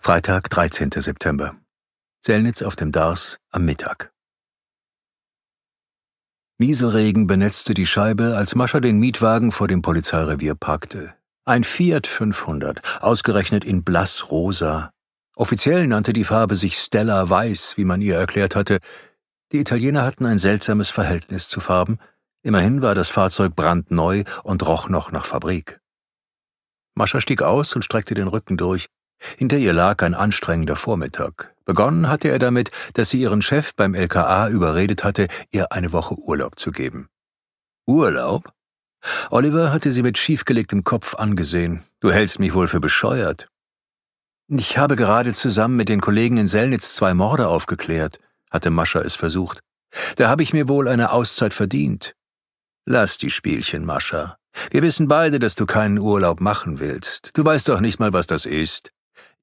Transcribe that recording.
Freitag, 13. September. Sellnitz auf dem Dars am Mittag. Nieselregen benetzte die Scheibe, als Mascha den Mietwagen vor dem Polizeirevier parkte. Ein Fiat 500, ausgerechnet in blassrosa. Offiziell nannte die Farbe sich Stella Weiß, wie man ihr erklärt hatte. Die Italiener hatten ein seltsames Verhältnis zu Farben. Immerhin war das Fahrzeug brandneu und roch noch nach Fabrik. Mascha stieg aus und streckte den Rücken durch. Hinter ihr lag ein anstrengender Vormittag. Begonnen hatte er damit, dass sie ihren Chef beim LKA überredet hatte, ihr eine Woche Urlaub zu geben. Urlaub? Oliver hatte sie mit schiefgelegtem Kopf angesehen. Du hältst mich wohl für bescheuert. Ich habe gerade zusammen mit den Kollegen in Sellnitz 2 Morde aufgeklärt, hatte Mascha es versucht. Da habe ich mir wohl eine Auszeit verdient. Lass die Spielchen, Mascha. Wir wissen beide, dass du keinen Urlaub machen willst. Du weißt doch nicht mal, was das ist.